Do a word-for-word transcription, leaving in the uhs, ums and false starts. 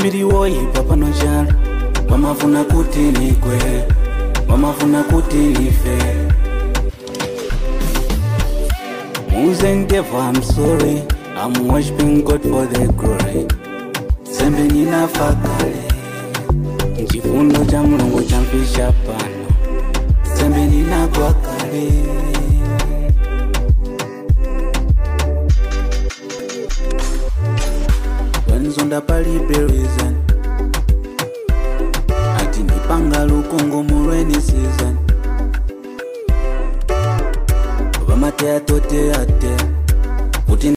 Tiri woi papa no jara Mama funa kuti ni kwe Mama funa kuti ni fe Muzengevo, I'm sorry I'm worshiping God for the glory Sembe nina fakale Nchifundo cha mulungu champisha pano Sembe nina kwa kale Wenzonda pali bereason Ati nipanga lukongo murweni season Baba matea tote ate